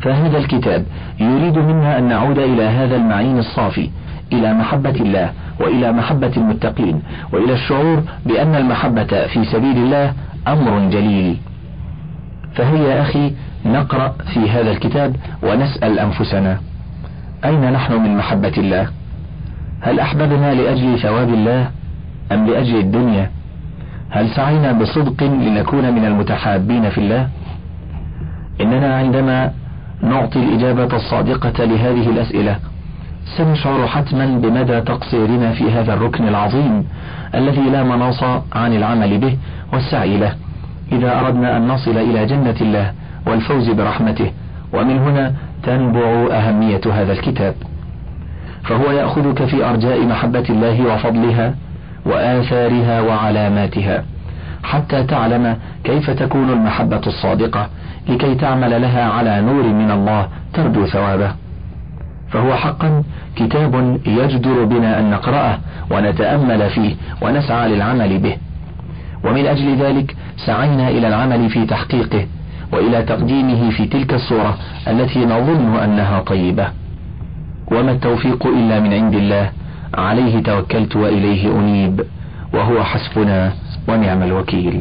فهذا الكتاب يريد منا أن نعود إلى هذا المعين الصافي، إلى محبة الله وإلى محبة المتقين، وإلى الشعور بأن المحبة في سبيل الله أمر جليل. فهيا يا أخي نقرأ في هذا الكتاب ونسأل أنفسنا: أين نحن من محبة الله؟ هل أحببنا لأجل ثواب الله أم لأجل الدنيا؟ هل سعينا بصدق لنكون من المتحابين في الله؟ إننا عندما نعطي الإجابة الصادقة لهذه الأسئلة سنشعر حتما بمدى تقصيرنا في هذا الركن العظيم الذي لا مناص عن العمل به والسعي له إذا أردنا أن نصل إلى جنة الله والفوز برحمته. ومن هنا تنبع أهمية هذا الكتاب، فهو يأخذك في أرجاء محبة الله وفضلها وآثارها وعلاماتها حتى تعلم كيف تكون المحبة الصادقة لكي تعمل لها على نور من الله ترجو ثوابه. فهو حقا كتاب يجدر بنا أن نقرأه ونتأمل فيه ونسعى للعمل به، ومن أجل ذلك سعينا إلى العمل في تحقيقه وإلى تقديمه في تلك الصورة التي نظن أنها طيبة. وما التوفيق إلا من عند الله، عليه توكلت وإليه أنيب، وهو حسبنا ونعم الوكيل.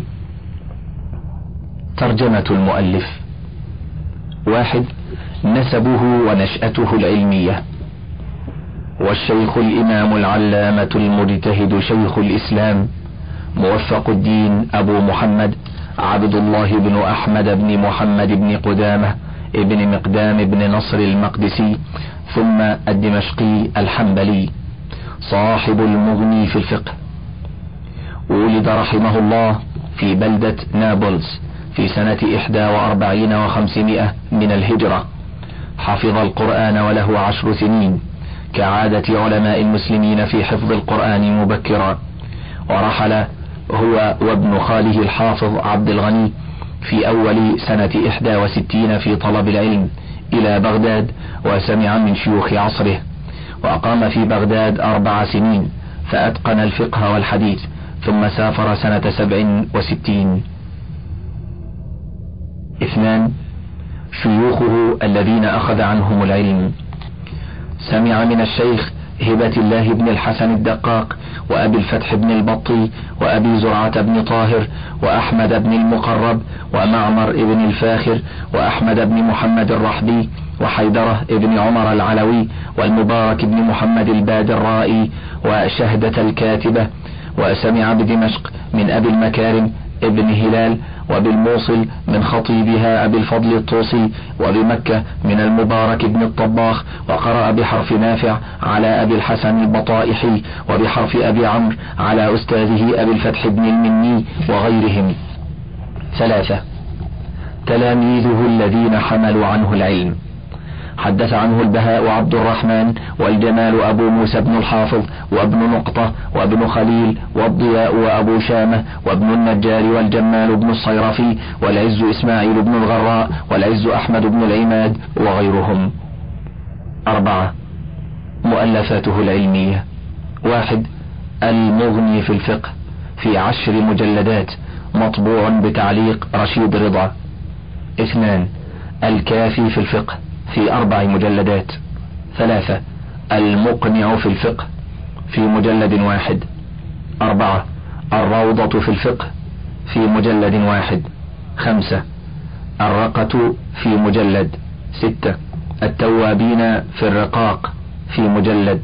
ترجمة المؤلف: 1. نسبه ونشأته العلمية. والشيخ الإمام العلامة المجتهد شيخ الإسلام موفق الدين أبو محمد عبد الله بن أحمد بن محمد بن قدامة ابن مقدام بن نصر المقدسي ثم الدمشقي الحنبلي، صاحب المغني في الفقه. ولد رحمه الله في بلدة نابلس في سنة 41 و500 من الهجرة. حفظ القرآن وله 10 سنين كعادة علماء المسلمين في حفظ القرآن مبكرا، ورحل هو وابن خاله الحافظ عبد الغني في أول سنة 61 في طلب العلم إلى بغداد، وسمع من شيوخ عصره، وأقام في بغداد 4 سنين فأتقن الفقه والحديث، ثم سافر سنة 67. 2. شيوخه الذين أخذ عنهم العلم. سمع من الشيخ هبة الله بن الحسن الدقاق وأبي الفتح بن البطي وأبي زرعة بن طاهر وأحمد بن المقرب ومعمر بن الفاخر وأحمد بن محمد الرحبي وحيدرة بن عمر العلوي والمبارك بن محمد البادرائي وشهدة الكاتبة. وسمع بدمشق من أبي المكارم ابن هلال، وبالموصل من خطيبها أبي الفضل الطوسي، وبمكة من المبارك بن الطباخ، وقرأ بحرف نافع على أبي الحسن البطائحي، وبحرف أبي عمرو على أستاذه أبي الفتح بن المني وغيرهم. 3. تلاميذه الذين حملوا عنه العلم. حدث عنه البهاء عبد الرحمن والجمال أبو موسى بن الحافظ وابن نقطة وابن خليل والضياء وأبو شامة وابن النجار والجمال بن الصيرفي والعز إسماعيل بن الغراء والعز أحمد بن العماد وغيرهم. 4. مؤلفاته العلمية. 1. المغني في الفقه في 10 مجلدات مطبوع بتعليق رشيد رضا. 2. الكافي في الفقه في 4 مجلدات. 3. المقنع في الفقه في مجلد 1. 4. الروضة في الفقه في مجلد 1. 5. الرقة في مجلد. 6. التوابين في الرقاق في مجلد.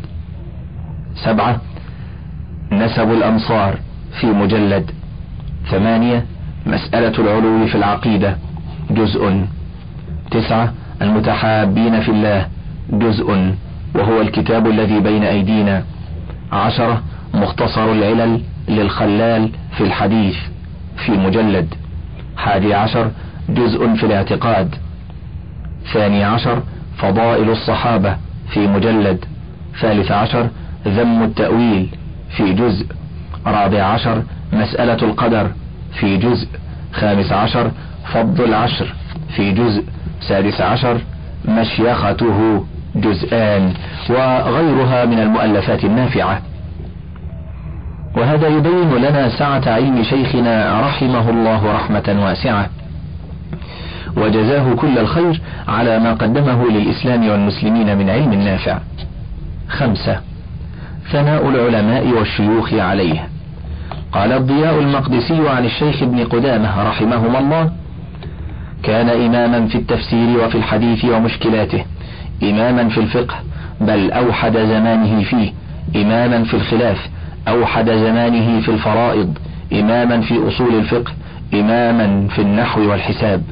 7. نسب الأمصار في مجلد. 8. مسألة العلو في العقيدة جزء. 9. المتحابين في الله جزء وهو الكتاب الذي بين أيدينا. 10. مختصر العلل للخلال في الحديث في مجلد. 11. جزء في الاعتقاد. 12. فضائل الصحابة في مجلد. 13. ذم التأويل في جزء. 14. مسألة القدر في جزء. 15. فضل العشر في جزء. 16. مشيخته جزءان، وغيرها من المؤلفات النافعة. وهذا يبين لنا سعة علم شيخنا رحمه الله رحمة واسعة، وجزاه كل الخير على ما قدمه للإسلام والمسلمين من علم نافع. 5. ثناء العلماء والشيوخ عليه. قال الضياء المقدسي عن الشيخ ابن قدامة رحمهما الله: كان إماما في التفسير وفي الحديث ومشكلاته، إماما في الفقه بل أوحد زمانه فيه، إماما في الخلاف، أوحد زمانه في الفرائض، إماما في أصول الفقه، إماما في النحو والحساب.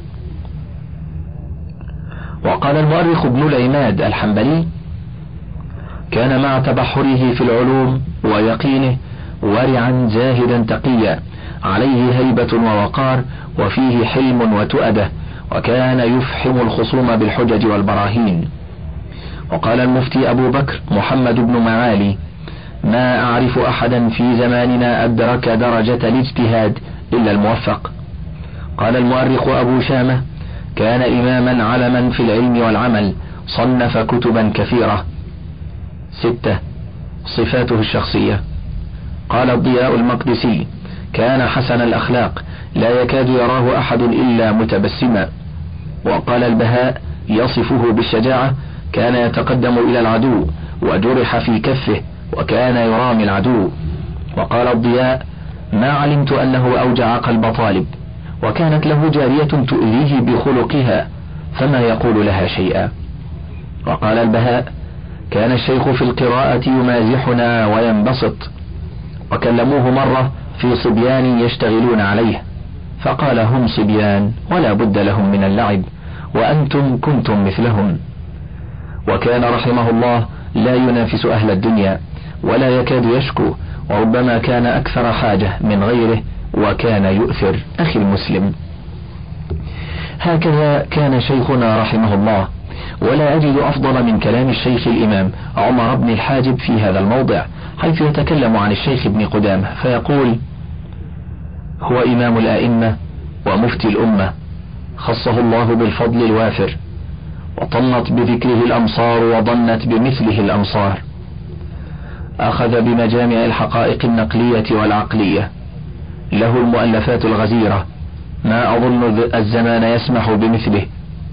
وقال المؤرخ ابن العماد الحنبلي: كان مع تبحره في العلوم ويقينه ورعا زاهدا تقيا، عليه هيبة ووقار، وفيه حلم وتؤدة، وكان يفحم الخصوم بالحجج والبراهين. وقال المفتي أبو بكر محمد بن معالي: ما أعرف أحدا في زماننا أدرك درجة الاجتهاد إلا الموفق. قال المؤرخ أبو شامة: كان إماما علما في العلم والعمل، صنف كتبا كثيرة. 6. صفاته الشخصية. قال الضياء المقدسي: كان حسن الأخلاق، لا يكاد يراه أحد إلا متبسما. وقال البهاء يصفه بالشجاعة: كان يتقدم إلى العدو وجرح في كفه وكان يرامي العدو. وقال الضياء: ما علمت أنه أوجع قلب طالب، وكانت له جارية تؤذيه بخلقها فما يقول لها شيئا. وقال البهاء: كان الشيخ في القراءة يمازحنا وينبسط، وكلموه مرة في صبيان يشتغلون عليه فقال: هم صبيان ولا بد لهم من اللعب، وأنتم كنتم مثلهم. وكان رحمه الله لا ينافس أهل الدنيا ولا يكاد يشكو، وربما كان أكثر حاجة من غيره، وكان يؤثر. أخي المسلم، هكذا كان شيخنا رحمه الله، ولا أجد أفضل من كلام الشيخ الإمام عمر بن الحاجب في هذا الموضع، حيث يتكلم عن الشيخ ابن قدامة فيقول: هو إمام الأئمة ومفتي الأمة، خصه الله بالفضل الوافر، وطنت بذكره الأمصار وضنت بمثله الأمصار، أخذ بمجامع الحقائق النقلية والعقلية، له المؤلفات الغزيرة ما أظن الزمان يسمح بمثله،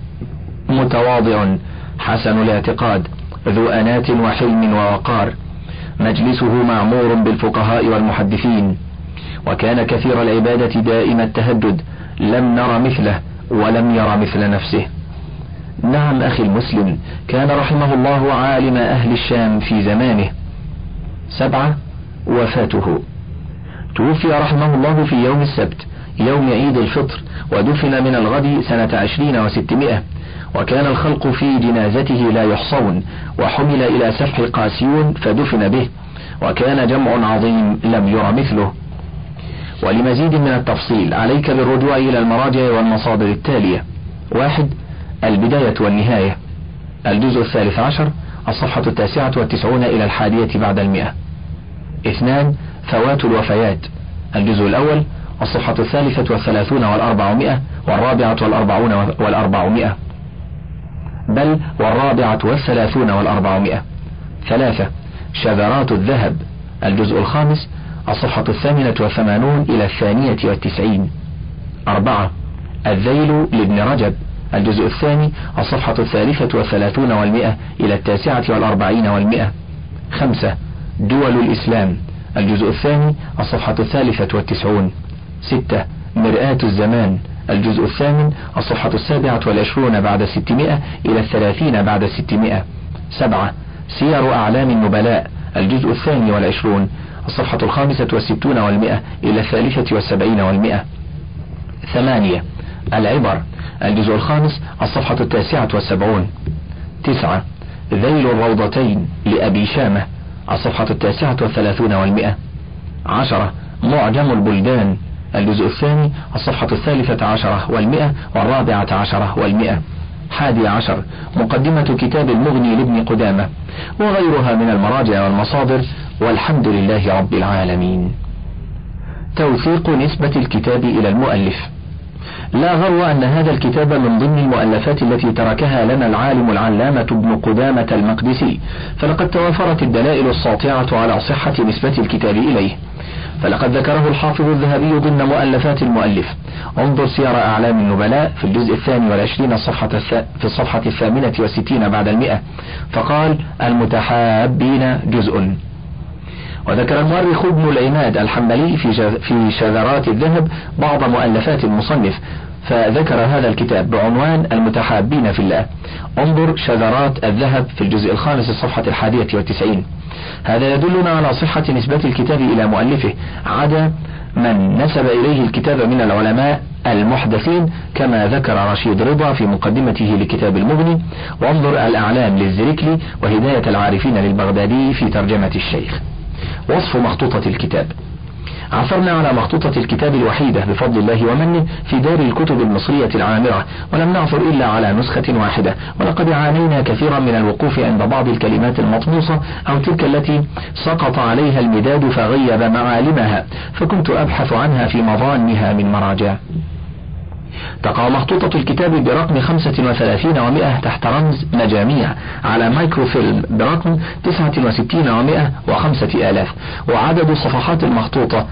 متواضع حسن الاعتقاد، ذو أنات وحلم ووقار، مجلسه معمور بالفقهاء والمحدثين، وكان كثير العبادة دائم التهجد، لم نر مثله ولم ير مثل نفسه. نعم أخي المسلم، كان رحمه الله عالم أهل الشام في زمانه. 7. وفاته. توفي رحمه الله في يوم السبت يوم عيد الفطر، ودفن من الغد سنة 20 و600، وكان الخلق في جنازته لا يحصون، وحمل إلى سفح قاسيون فدفن به، وكان جمع عظيم لم ير مثله. ولمزيد من التفصيل عليك بالرجوع إلى المراجع والمصادر التالية: 1. البداية والنهاية، الجزء 13 الصفحة 99 إلى 100 بعد 100. 2. فوات الوفيات، الجزء الأول الصفحة 33 و400 و44 و400، بل و34 و400. 3. شذرات الذهب، الجزء الخامس الصفحة 88 إلى 92. 4. الذيل لابن رجب، الجزء الثاني الصفحة 33 و100 إلى 49 و100. 5. دول الإسلام، الجزء الثاني الصفحة 93. 6. مرآة الزمان، الجزء الثامن الصفحة 27 بعد 600 إلى 30 بعد 600. 7. سير أعلام النبلاء، الجزء 22 الصفحة 65 و100 إلى 73 و100. 8. العبر، الجزء الخامس الصفحة 79. 9. ذيل الروضتين لأبي شامة، الصفحة 39 و100. 10. معجم البلدان، الجزء الثاني الصفحة 13 و100 و14 و100. 11. مقدمة كتاب المغني لابن قدامة، وغيرها من المراجع والمصادر، والحمد لله رب العالمين. توثيق نسبة الكتاب إلى المؤلف. لا غرو أن هذا الكتاب من ضمن المؤلفات التي تركها لنا العالم العلامة ابن قدامة المقدسي، فلقد توافرت الدلائل الساطعة على صحة نسبة الكتاب إليه، فلقد ذكره الحافظ الذهبي ضمن مؤلفات المؤلف. انظر سير أعلام النبلاء في الجزء 22 في الصفحة 68 بعد 100، فقال: المتحابين جزء. وذكر المؤرخ ابن العماد الحنبلي في شذرات الذهب بعض مؤلفات المصنف، فذكر هذا الكتاب بعنوان المتحابين في الله. انظر شذرات الذهب في الجزء 5 الصفحة 91. هذا يدلنا على صحة نسبة الكتاب إلى مؤلفه، عدا من نسب إليه الكتاب من العلماء المحدثين، كما ذكر رشيد رضا في مقدمته لكتاب المغني. وانظر الأعلام للزركلي وهداية العارفين للبغدادي في ترجمة الشيخ. وصف مخطوطة الكتاب. عثرنا على مخطوطة الكتاب الوحيدة بفضل الله ومنه في دار الكتب المصرية العامرة، ولم نعثر إلا على نسخة واحدة، ولقد عانينا كثيرا من الوقوف عند بعض الكلمات المطموسة أو تلك التي سقط عليها المداد فغيب معالمها، فكنت أبحث عنها في مظانها من مراجع. تقع مخطوطة الكتاب برقم 35 و100 تحت رمز مجاميع على مايكروفيلم برقم 69 و100 و5000، وعدد صفحات المخطوطة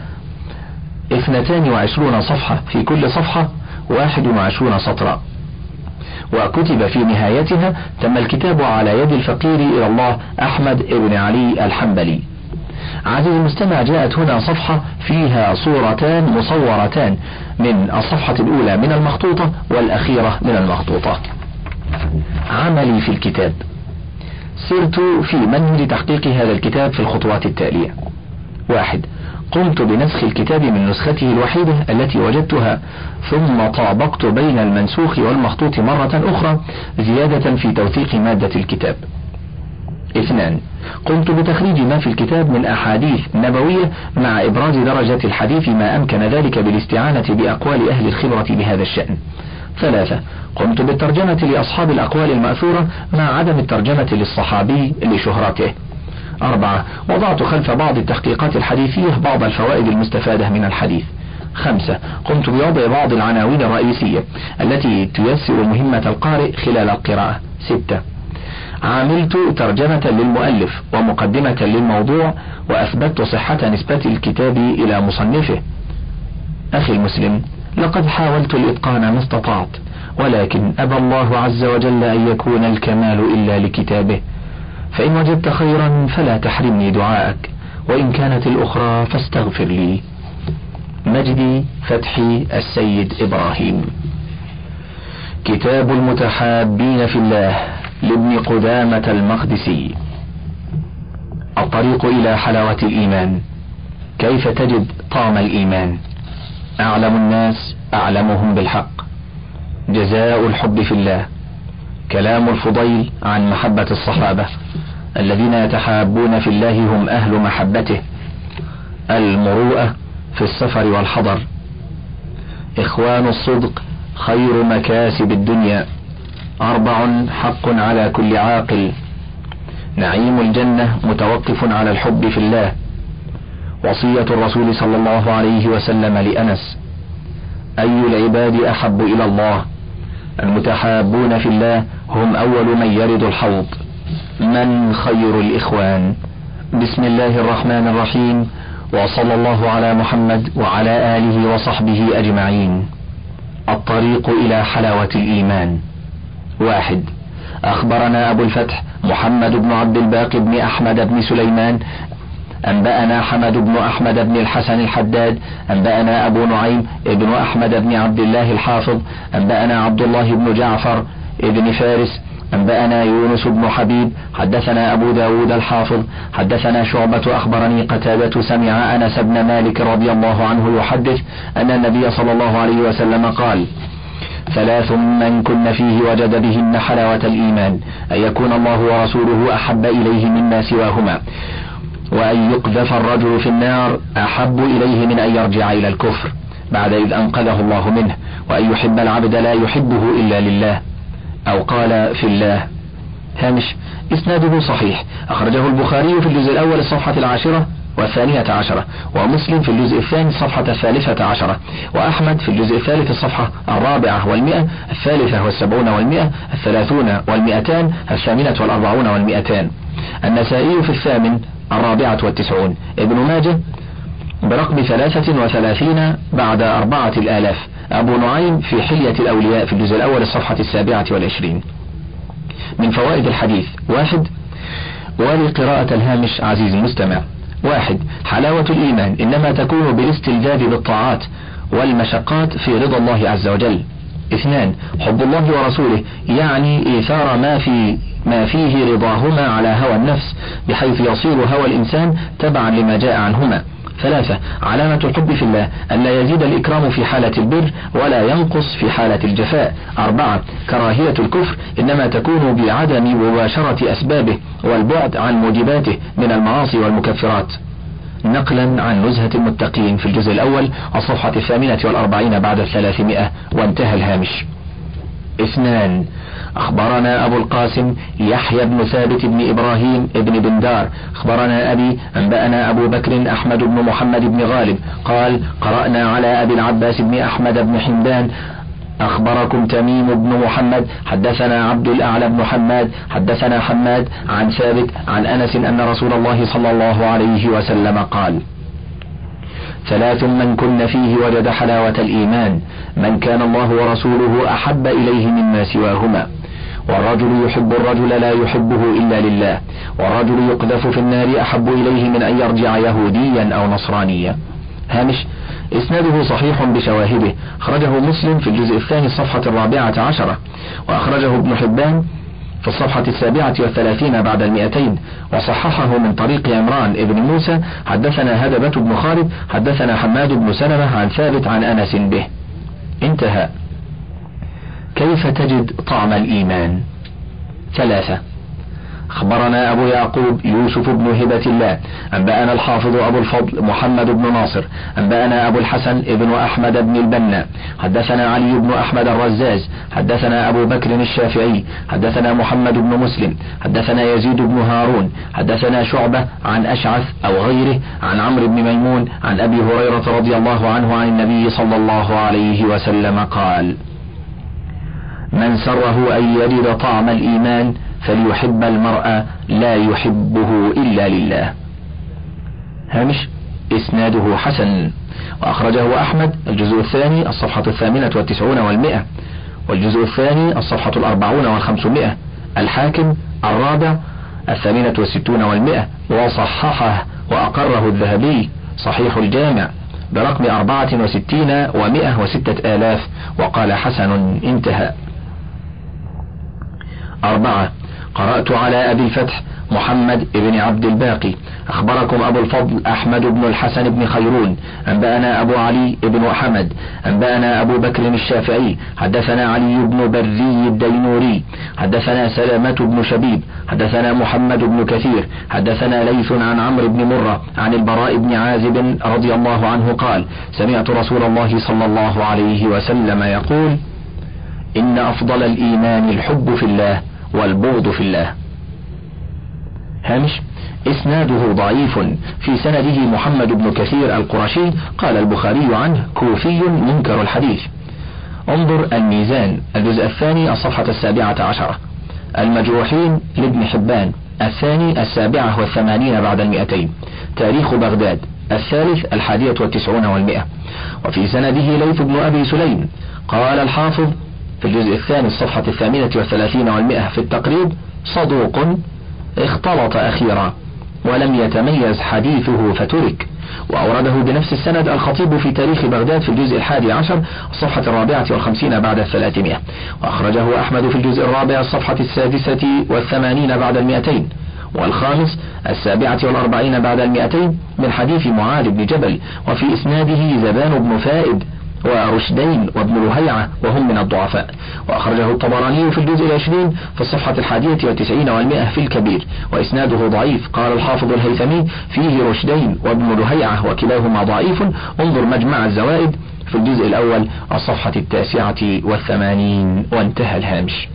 22 صفحة، في كل صفحة 21 سطرا. وكتب في نهايتها: تم الكتاب على يد الفقير إلى الله أحمد بن علي الحنبلي. عزيزي المستمع، جاءت هنا صفحة فيها صورتان مصورتان من الصفحة الأولى من المخطوطة والأخيرة من المخطوطة. عملي في الكتاب. سرت في منهج تحقيق هذا الكتاب في الخطوات التالية: 1. قمت بنسخ الكتاب من نسخته الوحيدة التي وجدتها، ثم طابقت بين المنسوخ والمخطوط مرة أخرى زيادة في توثيق مادة الكتاب. 2. قمت بتخريج ما في الكتاب من أحاديث نبوية مع إبراز درجة الحديث ما أمكن ذلك بالاستعانة بأقوال أهل الخبرة بهذا الشأن. 3. قمت بالترجمة لأصحاب الأقوال المأثورة مع عدم الترجمة للصحابي لشهرته. 4. وضعت خلف بعض التحقيقات الحديثية بعض الفوائد المستفادة من الحديث. 5. قمت بوضع بعض العناوين الرئيسية التي تيسر مهمة القارئ خلال القراءة. 6. عملت ترجمة للمؤلف ومقدمة للموضوع، وأثبتت صحة نسبة الكتاب إلى مصنفه. أخي المسلم، لقد حاولت الإتقان ما استطعت، ولكن أبى الله عز وجل أن يكون الكمال إلا لكتابه، فإن وجدت خيرا فلا تحرمني دعائك، وإن كانت الأخرى فاستغفر لي. مجدي فتحي السيد إبراهيم. كتاب المتحابين في الله لابن قدامة المقدسي. الطريق إلى حلاوة الإيمان. كيف تجد طعم الإيمان؟ أعلم الناس أعلمهم بالحق. جزاء الحب في الله. كلام الفضيل عن محبة الصحابة الذين يتحابون في الله هم أهل محبته. المروءة في السفر والحضر. إخوان الصدق خير مكاسب الدنيا. 4 حق على كل عاقل. نعيم الجنة متوقف على الحب في الله. وصية الرسول صلى الله عليه وسلم لأنس: أي العباد أحب إلى الله؟ المتحابون في الله هم أول من يرد الحوض. من خير الإخوان؟ بسم الله الرحمن الرحيم، وصلى الله على محمد وعلى آله وصحبه أجمعين. الطريق إلى حلاوة الإيمان. 1. أخبرنا أبو الفتح محمد بن عبد الباقي بن أحمد بن سليمان أنبأنا حمد بن أحمد بن الحسن الحداد أنبأنا أبو نعيم ابن أحمد بن عبد الله الحافظ أنبأنا عبد الله بن جعفر ابن فارس أنبأنا يونس بن حبيب حدثنا أبو داود الحافظ حدثنا شعبة أخبرني قتادة سمع أنس بن مالك رضي الله عنه يحدث أن النبي صلى الله عليه وسلم قال: 3 من كن فيه وجد بهن حلاوة الإيمان: أن يكون الله ورسوله أحب إليه مما سواهما، وأن يقذف الرجل في النار أحب إليه من أن يرجع إلى الكفر بعد إذ أنقذه الله منه، وأن يحب العبد لا يحبه إلا لله، أو قال في الله. هامش: إسناده صحيح. أخرجه البخاري في الجزء الأول الصفحة 10 و12، ومسلم في الجزء الثاني الصفحة 13، وأحمد في الجزء الثالث الصفحة 400 و100، 73 و100، 30 و200، 48 و200. النسائي في 8 94، ابن ماجه برقم 33 بعد 4000. أبو نعيم في حلية الأولياء في الجزء الأول الصفحة 27. من فوائد الحديث: 1. ولقراءة الهامش عزيزي المستمع. 1. حلاوة الإيمان إنما تكون بالاستلذاذ بالطاعات والمشقات في رضا الله عز وجل. 2. حب الله ورسوله يعني إيثار ما فيه رضاهما على هوى النفس بحيث يصير هوى الإنسان تبعا لما جاء عنهما. 3. علامة الحب في الله أن لا يزيد الإكرام في حالة البر ولا ينقص في حالة الجفاء. 4. كراهية الكفر إنما تكون بعدم مباشرة أسبابه والبعد عن موجباته من المعاصي والمكفرات. نقلا عن نزهة المتقين في الجزء الأول الصفحة 48 بعد 300. وانتهى الهامش. 2. أخبرنا أبو القاسم يحيى بن ثابت بن إبراهيم بن بندار أخبرنا أبي أنبأنا أبو بكر أحمد بن محمد بن غالب قال: قرأنا على أبي العباس بن أحمد بن حمدان أخبركم تميم بن محمد حدثنا عبد الأعلى بن حماد حدثنا حماد عن ثابت عن أنس أن رسول الله صلى الله عليه وسلم قال: 3 من كن فيه وجد حلاوة الإيمان: من كان الله ورسوله أحب إليه مما سواهما، والرجل يحب الرجل لا يحبه إلا لله، والرجل يقذف في النار أحب إليه من أن يرجع يهوديا أو نصرانيا. هامش: إسناده صحيح بشواهده، أخرجه مسلم في الجزء الثاني الصفحة 14، وأخرجه ابن حبان في الصفحة 37 بعد 200، وصححه من طريق عمران ابن موسى حدثنا هدبة بن خالد حدثنا حماد بن سلمة عن ثابت عن أنس به. انتهى. كيف تجد طعم الإيمان؟ 3. أخبرنا أبو يعقوب يوسف بن هبة الله أنبأنا الحافظ أبو الفضل محمد بن ناصر أنبأنا أبو الحسن ابن أحمد بن البنا حدثنا علي بن أحمد الرزاز حدثنا أبو بكر الشافعي حدثنا محمد بن مسلم حدثنا يزيد بن هارون حدثنا شعبة عن أشعث أو غيره عن عمرو بن ميمون عن أبي هريرة رضي الله عنه عن النبي صلى الله عليه وسلم قال: من سره أن يجد طعم الإيمان فليحب المرء لا يحبه إلا لله. هامش: إسناده حسن، وأخرجه أحمد الجزء الثاني الصفحة 98 و100، والجزء الثاني الصفحة 40 و500، الحاكم الرابع 68 و100، وصححه وأقره الذهبي صحيح الجامع برقم 64 و106 آلاف وقال حسن. انتهى. 4. قرأت على أبي الفتح محمد بن عبد الباقي أخبركم أبو الفضل أحمد بن الحسن بن خيرون أنبأنا أبو علي بن حمد أنبأنا أبو بكر الشافعي حدثنا علي بن بري الدينوري حدثنا سلامة بن شبيب حدثنا محمد بن كثير حدثنا ليث عن عمرو بن مرة عن البراء بن عازب رضي الله عنه قال: سمعت رسول الله صلى الله عليه وسلم يقول: إن أفضل الإيمان الحب في الله والبغض في الله. هامش: إسناده ضعيف، في سنده محمد بن كثير القرشي قال البخاري عنه: كوفي منكر الحديث. انظر الميزان الجزء الثاني الصفحة 17. المجروحين لابن حبان الثاني 87 بعد 200. تاريخ بغداد الثالث 91 و100. وفي سنده ليث بن أبي سليم قال الحافظ في الجزء الثاني الصفحة 38 و100 في التقريب: صدوق اختلط أخيرا ولم يتميز حديثه فترك. وأورده بنفس السند الخطيب في تاريخ بغداد في الجزء 11 الصفحة 54 بعد 300. وأخرجه أحمد في الجزء الرابع الصفحة 86 بعد 200، والخامس 47 بعد 200 من حديث معاذ بن جبل، وفي إسناده زبان بن فائد ورشدين وابن لهيعة وهم من الضعفاء. وأخرجه الطبراني في الجزء 20 في الصفحة 91 و100 في الكبير، وإسناده ضعيف. قال الحافظ الهيثمي: فيه رشدين وابن لهيعة وكلاهما ضعيف. انظر مجمع الزوائد في الجزء الأول الصفحة 89. وانتهى الهامش.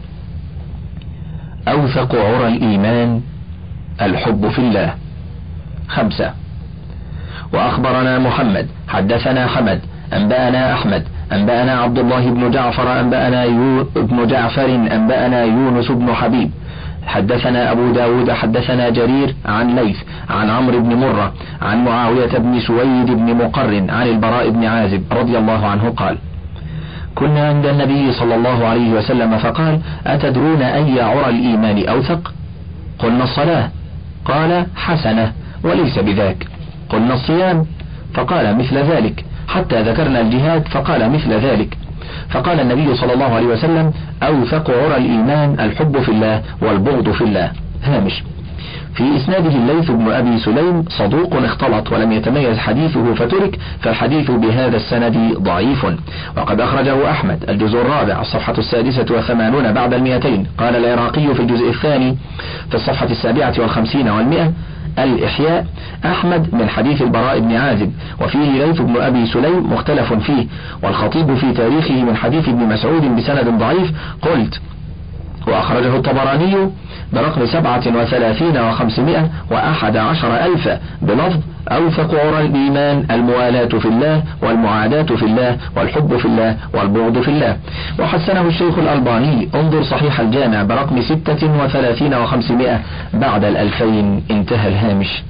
أوثق عرى الإيمان الحب في الله. 5. وأخبرنا محمد حدثنا حمد أنبأنا أحمد أنبأنا عبد الله بن جعفر أنبأنا ابن جعفر أنبأنا يونس بن حبيب حدثنا أبو داود حدثنا جرير عن ليث عن عمرو بن مرة عن معاوية بن سويد بن مقرن عن البراء بن عازب رضي الله عنه قال: كنا عند النبي صلى الله عليه وسلم فقال: أتدرون أي عرى الإيمان أوثق؟ قلنا الصلاة. قال: حسنة وليس بذاك. قلنا الصيام. فقال: مثل ذلك. حتى ذكرنا الجهاد فقال: مثل ذلك. فقال النبي صلى الله عليه وسلم: أوثق عرى الإيمان الحب في الله والبغض في الله. هامش: في إسناده الليث بن أبي سليم صدوق اختلط ولم يتميز حديثه فترك، فالحديث بهذا السند ضعيف. وقد أخرجه أحمد الجزء الرابع الصفحة 86 بعد 200. قال العراقي في الجزء الثاني في الصفحة 57 و100: الإحياء أحمد من حديث البراء بن عازب، وفيه ليث بن أبي سليم مختلف فيه، والخطيب في تاريخه من حديث ابن مسعود بسند ضعيف. قلت: وأخرجه الطبراني برقم 37 و511 ألفا بلفظ: أوثق عرى الإيمان الموالاة في الله والمعاداة في الله والحب في الله والبغض في الله. وحسنه الشيخ الألباني، انظر صحيح الجامع برقم 36 و500 بعد 2000. انتهى الهامش.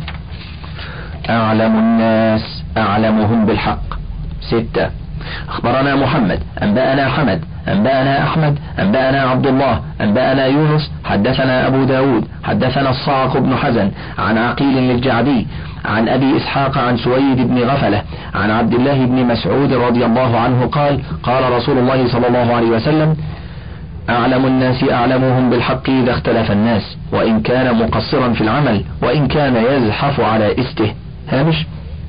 أعلم الناس أعلمهم بالحق. 6. أخبرنا محمد أنبأنا حمد أنبأنا أحمد أنبأنا عبد الله أنبأنا يونس حدثنا أبو داود حدثنا الصاعق بن حزن عن عقيل للجعدي عن أبي إسحاق عن سويد بن غفلة عن عبد الله بن مسعود رضي الله عنه قال: قال رسول الله صلى الله عليه وسلم: أعلم الناس أعلمهم بالحق إذا اختلف الناس، وإن كان مقصرا في العمل وإن كان يزحف على إسته. هامش: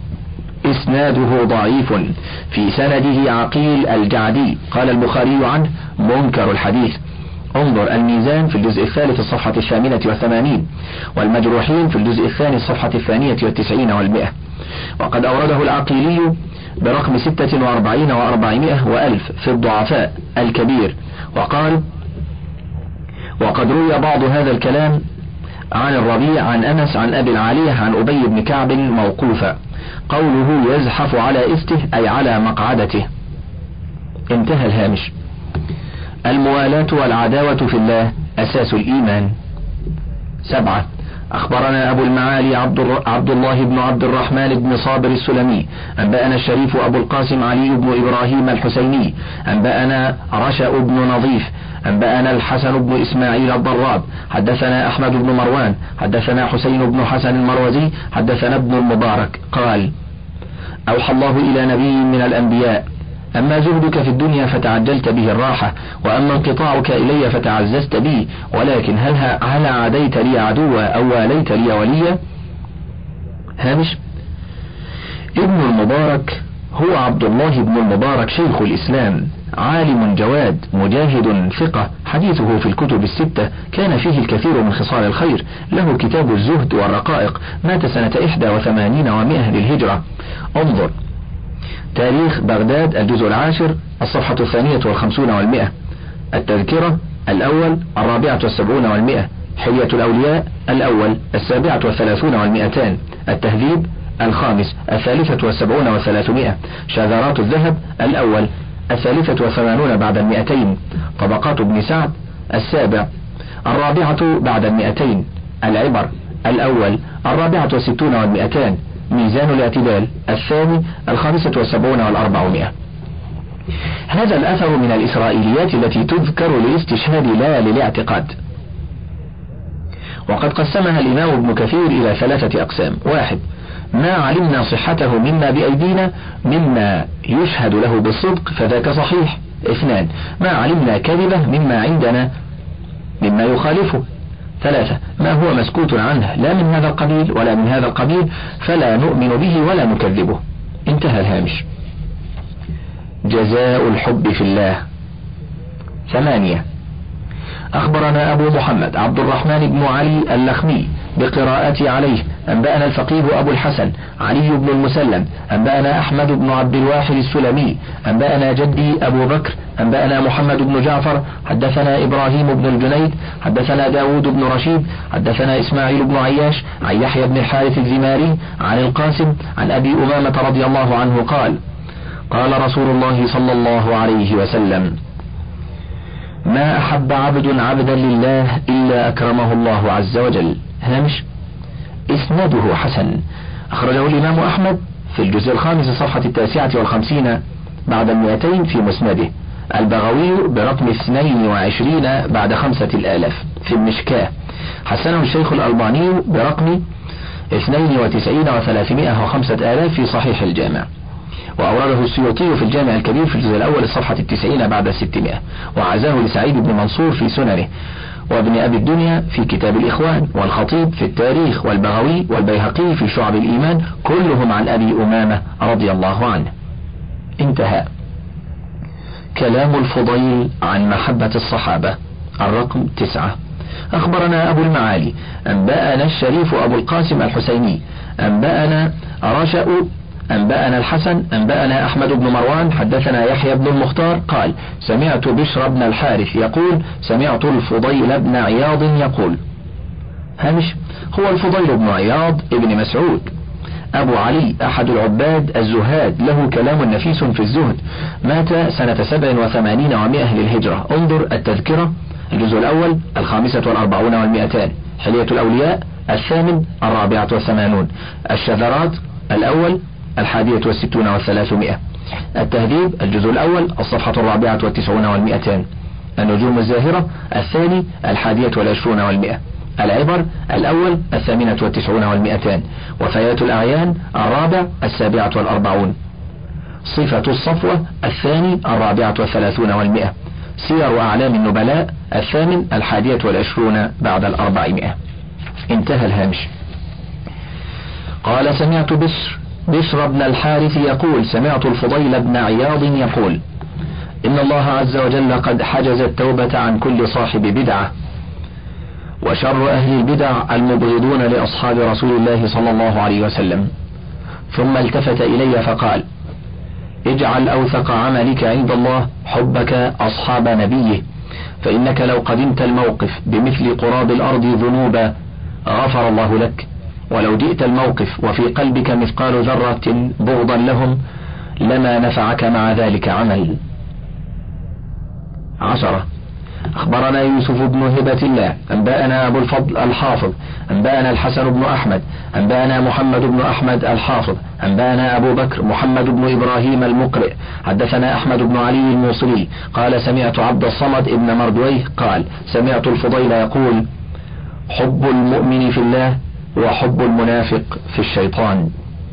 إسناده ضعيف، في سنده عقيل الجعدي، قال البخاري عنه: منكر الحديث. انظر الميزان في الجزء الثالث الصفحة 88، والمجروحين في الجزء الثاني الصفحة 92 و100. وقد أورده العقيلي برقم 46 و400 وألف في الضعفاء الكبير، وقال: وقد روي بعض هذا الكلام عن الربيع عن أنس عن أبي العالية عن أبي بن كعب موقوفا. قوله يزحف على إسته أي على مقعدته. انتهى الهامش. الموالاة والعداوة في الله أساس الإيمان. 7. أخبرنا أبو المعالي عبد الله بن عبد الرحمن بن صابر السلمي أنبأنا الشريف أبو القاسم علي بن إبراهيم الحسيني أنبأنا رشأ بن نظيف أنبأنا الحسن بن إسماعيل الضراب حدثنا أحمد بن مروان حدثنا حسين بن حسن المروزي حدثنا ابن المبارك قال: أوحى الله إلى نبي من الأنبياء: أما زهدك في الدنيا فتعجلت به الراحة، وأما انقطاعك إلي فتعززت بي، ولكن هل عاديت لي عدوا أو واليت لي وليا؟ هامش: ابن المبارك هو عبد الله بن المبارك شيخ الإسلام، عالم جواد مجاهد ثقة، حديثه في الكتب الستة، كان فيه الكثير من خصال الخير، له كتاب الزهد والرقائق، مات سنة 81 و100 للهجرة. انظر تاريخ بغداد الجزء العاشر الصفحة 52 و100، التذكرة الأول 74 و100، حلية الأولياء الأول 37 و200، التهذيب الخامس 73 و300، شذرات الذهب الأول 83 بعد 200، طبقات ابن سعد السابع 4 بعد 200، العبر الأول 64 و200، ميزان الاعتدال الثاني 75 و400. هذا الأثر من الإسرائيليات التي تذكر للاستشهاد لا للاعتقاد. وقد قسمها الإمام ابن كثير إلى 3 أقسام: 1. ما علمنا صحته مما بأيدينا مما يشهد له بالصدق فذاك صحيح. 2. ما علمنا كذبه مما عندنا مما يخالفه. 3. ما هو مسكوت عنه لا من هذا القبيل ولا من هذا القبيل فلا نؤمن به ولا نكذبه. انتهى الهامش. جزاء الحب في الله. 8. أخبرنا أبو محمد عبد الرحمن بن علي اللخمي بقراءة عليه أنبأنا الفقيه أبو الحسن علي بن المسلم أنبأنا أحمد بن عبد الواحد السلمي أنبأنا جدي أبو بكر أنبأنا محمد بن جعفر حدثنا إبراهيم بن الجنيد حدثنا داود بن رشيد حدثنا إسماعيل بن عياش عن يحيى بن الحارث الزماري عن القاسم عن أبي أمامة رضي الله عنه قال: قال رسول الله صلى الله عليه وسلم: ما أحب عبد عبدا لله إلا أكرمه الله عز وجل. هامش: إسناده حسن، أخرجه الإمام أحمد في الجزء 5 صفحة 59 بعد 200 في مسنده، البغوي برقم 22 بعد 5000 في المشكاة، حسنه الشيخ الألباني برقم 92 و305 في صحيح الجامع، وأورده السيوطي في الجامع الكبير في الجزء الأول الصفحة 90 بعد 600، وعزاه لسعيد بن منصور في سننه، وابن أبي الدنيا في كتاب الإخوان، والخطيب في التاريخ، والبغوي والبيهقي في شعب الإيمان، كلهم عن أبي أمامة رضي الله عنه. انتهى. كلام الفضيل عن محبة الصحابة. الرقم 9. أخبرنا أبو المعالي أنبأنا الشريف أبو القاسم الحسيني أنبأنا رشأ أنبأنا الحسن أنبأنا أحمد بن مروان حدثنا يحيى بن المختار قال: سمعت بشر بن الحارث يقول: سمعت الفضيل بن عياض يقول. هامش: هو الفضيل بن عياض ابن مسعود أبو علي أحد العباد الزهاد، له كلام نفيس في الزهد، مات سنة 87 و100 للهجرة. انظر التذكرة الجزء الأول 45 و200، حلية الأولياء 8 84، الشذرات الأول 61 و300، التهذيب الجزء الأول الصفحة 94 و200، النجوم الزاهرة الثاني 21 و100، العبر الأول 98 و200، وفيات الأعيان الرابع 47، صفة الصفوة الثاني 34 و100، سير أعلام النبلاء الثامن 21 بعد 400. انتهى الهامش. قال: سمعت بشر بن الحارث يقول: سمعت الفضيل بن عياض يقول: إن الله عز وجل قد حجز التوبة عن كل صاحب بدعة، وشر أهل البدع المبغضون لأصحاب رسول الله صلى الله عليه وسلم. ثم التفت إلي فقال: اجعل أوثق عملك عند الله حبك أصحاب نبيه، فإنك لو قدمت الموقف بمثل قراب الأرض ذنوبا غفر الله لك، ولو جئت الموقف وفي قلبك مثقال ذرة بغضا لهم لما نفعك مع ذلك عمل. 10. أخبرنا يوسف بن هبة الله أنبأنا أبو الفضل الحافظ أنبأنا الحسن بن أحمد أنبأنا محمد بن أحمد الحافظ أنبأنا أبو بكر محمد بن إبراهيم المقرئ حدثنا أحمد بن علي الموصلي قال: سمعت عبد الصمد بن مردويه قال: سمعت الفضيل يقول: حب المؤمن في الله وحب المنافق في الشيطان.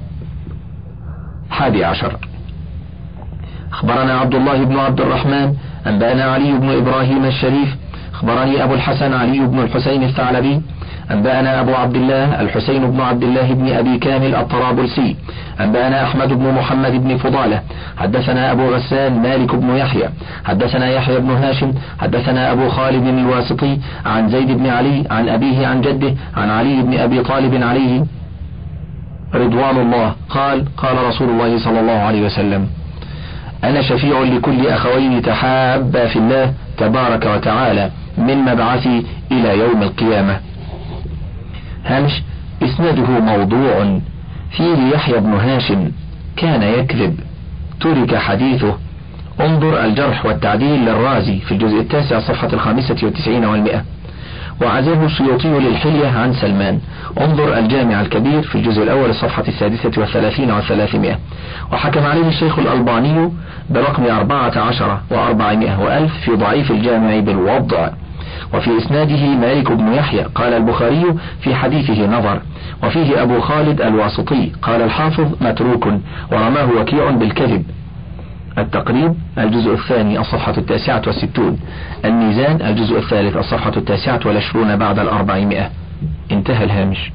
11. أخبرنا عبد الله بن عبد الرحمن أنبأنا علي بن إبراهيم الشريف أخبرني أبو الحسن علي بن الحسين الثعلبي أنبأنا أبو عبد الله الحسين بن عبد الله بن أبي كامل الطرابلسي أنبأنا أحمد بن محمد بن فضالة حدثنا أبو غسان مالك بن يحيى حدثنا يحيى بن هاشم حدثنا أبو خالد الواسطي عن زيد بن علي عن أبيه عن جده عن علي بن أبي طالب عليه رضوان الله قال: قال رسول الله صلى الله عليه وسلم: أنا شفيع لكل أخوين تحابا في الله تبارك وتعالى من مبعثي إلى يوم القيامة. هامش: إسناده موضوع فيه يحيى بن هاشم كان يكذب ترك حديثه. انظر الجرح والتعديل للرازي في الجزء 9 صفحة 95 و100، وعزاه السيوطي للحلية عن سلمان. انظر الجامع الكبير في الجزء الأول الصفحة 36 و300، وحكم عليه الشيخ الألباني برقم 14 و400 وألف في ضعيف الجامع بالوضع. وفي إسناده مالك بن يحيى قال البخاري في حديثه نظر، وفيه أبو خالد الواسطي قال الحافظ متروك ورماه وكيع بالكذب. التقريب الجزء الثاني الصفحة 69، الميزان الجزء الثالث الصفحة 29 بعد 400. انتهى الهامش.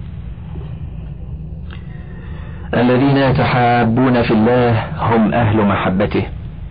الذين يتحابون في الله هم أهل محبته.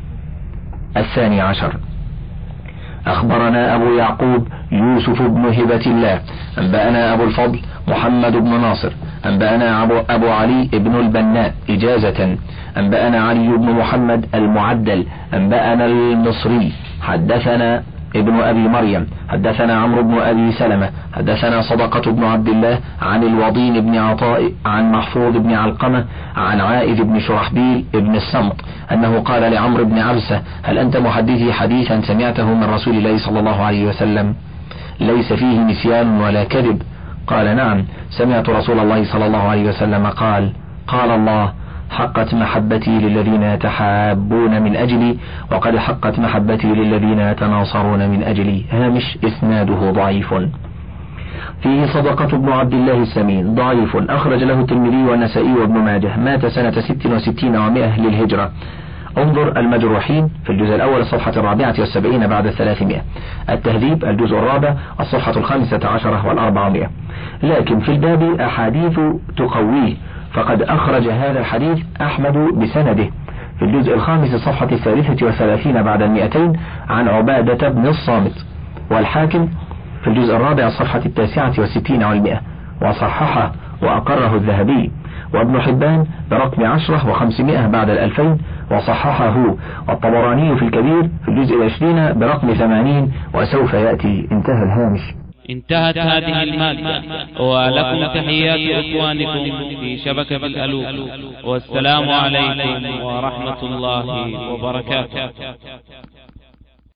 12. أخبرنا أبو يعقوب يوسف بن هبة الله أنبأنا أبو الفضل محمد بن ناصر أنبأنا أبو علي بن البناء إجازة أنبأنا علي بن محمد المعدل أنبأنا المصري حدثنا ابن أبي مريم حدثنا عمرو بن أبي سلمة حدثنا صدقة بن عبد الله عن الوضين بن عطاء عن محفوظ بن علقمة عن عائذ بن شرحبيل ابن الصمت أنه قال لعمرو بن عبسة: هل أنت محدثي حديثا سمعته من رسول الله صلى الله عليه وسلم ليس فيه نسيان ولا كذب؟ قال: نعم، سمعت رسول الله صلى الله عليه وسلم قال: قال الله: حقت محبتي للذين يتحابون من أجلي، وقد حقت محبتي للذين يتناصرون من أجلي. هامش إسناده ضعيف. فيه صدقة بن عبد الله السمين ضعيف، أخرج له الترمذي والنسائي وابن ماجه، مات سنة 66 و100 للهجرة. انظر المجروحين في الجزء الأول الصفحة 74 بعد 300، التهذيب الجزء الرابع الصفحة 15 و400. لكن في الباب أحاديث تقويه، فقد أخرج هذا الحديث أحمد بسنده في الجزء الخامس الصفحة 33 بعد 200 عن عبادة بن الصامت، والحاكم في الجزء الرابع الصفحة 69 و100 وصححه وأقره الذهبي، وابن حبان برقم 10 و500 بعد 2000 وصححه، والطبراني في الكبير في الجزء 20 برقم 80 وسوف يأتي. انتهى الهامش. انتهت هذه المادة، ولكم تحيات إخوانكم في شبكة الألوف، والسلام عليكم ورحمة الله وبركاته.